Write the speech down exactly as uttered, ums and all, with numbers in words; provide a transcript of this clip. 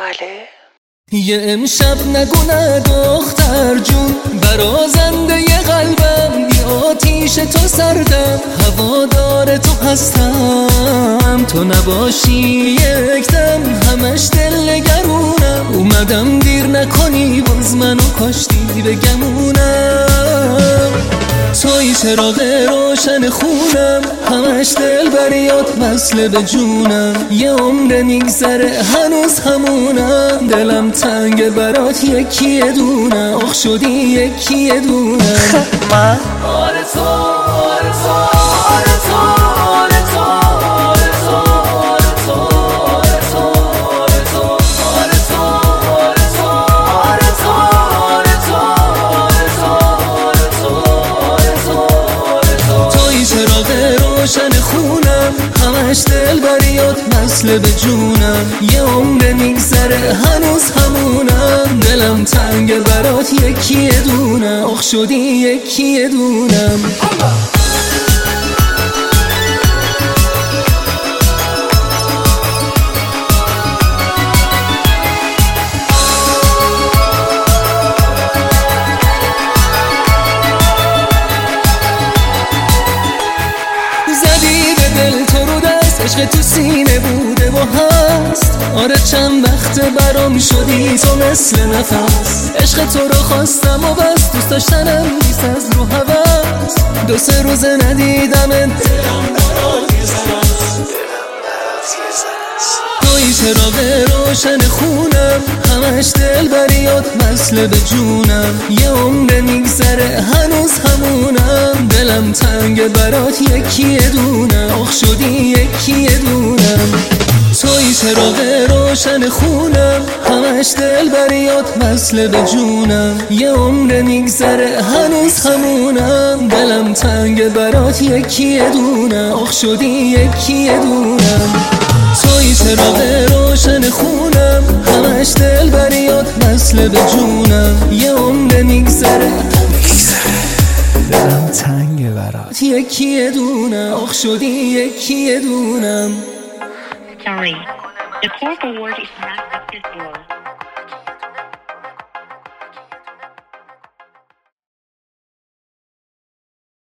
بله. یه امشب نگو نه دختر جون، برازنده ی قلبم، بی آتیش تو سردم، هوادار تو هستم، تو نباشی یک دم همش دل نگرونم، اومدم دیر نکنی باز منو کاشتی بگمونم، توی چراغ روشن خونم، همش دل بریات وصله به جونم، یه عمر میگذره هنوز همونم، دلم تنگ برات یکی دونم، آخ شدی یکی دونم. من آره تو آره تو آره تو آره تو آره تو آره تو آره تو آره تو آره تو آره تو آره تو آره تو آره تو آره تو توی چراغ روشن خونم، همش دل بریات وصله به جونم، یه عمر میگذره هنوز همونم، دلم تنگ برات یکی دونم، آخ شدی یکی دونم. زدی به دل تو رو دست، عشق تو سینه بوده و هست، آره چند وقت برام شدی تو مثل نفس، عشق تو رو خواستم و بس، دوست داشتنم نیست از رو هوس، دو سه روز ندیدم دلم برات یه زن توی چراغ روشن خونم، همش دل بریات وصله به جونم، یه عمر میگذره هنوز همونم، دلم تنگ برات یکی دونم، آخ شدی یکی دونم. توی چراغ روشن خونم، همش دل بریات وصله به جونم، یه عمر میگذره هنوز همونم، دلم تنگ برات یکی دونم، آخ شدی یکی دونم. توی چراغ روشن خونم، همش دل بریات وصله به جونم، یه عمر میگذره دلم تنگ برات یکی دونم، آخ شدی یکی دونم. Sorry, the call forward is not acceptable.